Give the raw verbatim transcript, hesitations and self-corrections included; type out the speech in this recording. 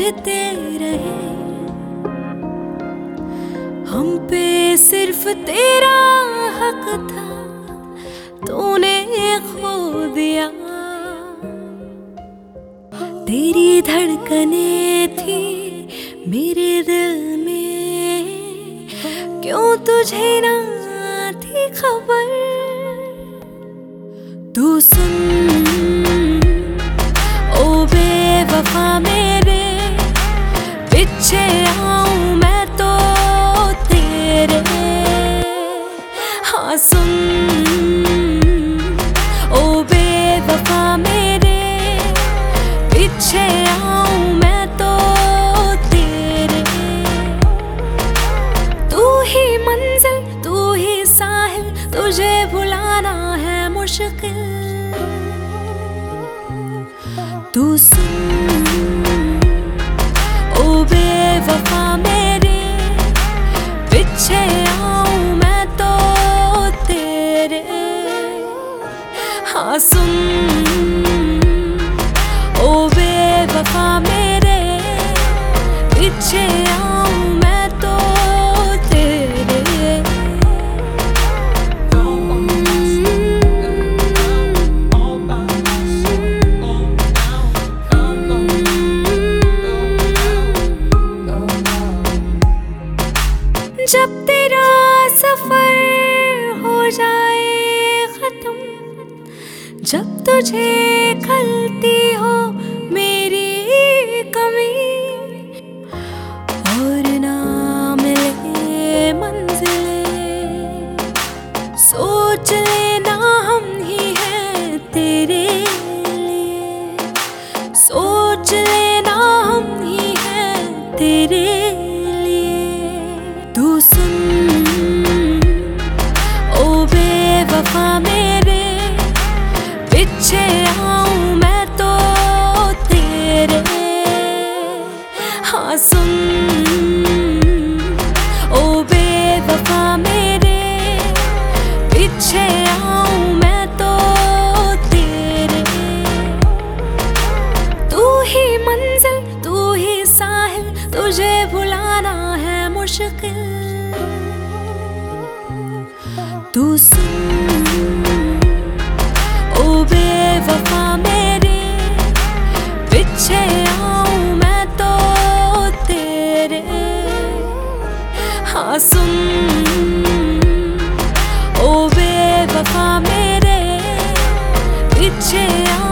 उलझते रहे, हम पे सिर्फ तेरा हक था, तूने खो दिया। तेरी धड़कने थी मेरे दिल में, क्यों तुझे ना थी खबर। तू सुन ओ बेवफा मेरे, पीछे आऊं मैं तो तेरे। हाँ सुन ओ बेवफा मेरे, पीछे आऊं मैं तो तेरे। तू ही मंजिल, तू ही साहिल, तुझे भुलाना है मुश्किल। तू सुन ओ बेवफा मेरे, पीछे आऊं मैं तो तेरे। हाँ सुन ओ बेवफा मेरे, पीछे आऊं मैं तो तेरे। जब तेरा सफर हो जाए खत्म, जब तुझे खलती हो मेरी कमी, और ना मिले मंजिलें, सोच लेना हम ही हैं तेरे लिए। सोच लेना हम ही हैं तेरे लिए। तू सुन ओ बेवफा मेरे, पीछे आऊं मैं तो तेरे। हाँ सुन ओ बेवफा मेरे, पीछे आऊं मैं तो तेरे। तू ही मंजिल, तू ही साहिल, तुझे भुलाना है मुश्किल। तू सुन ओ बेवफा मेरे, पीछे आऊं मैं तो तेरे। हाँ सुन ओ बेवफा मेरे, पीछे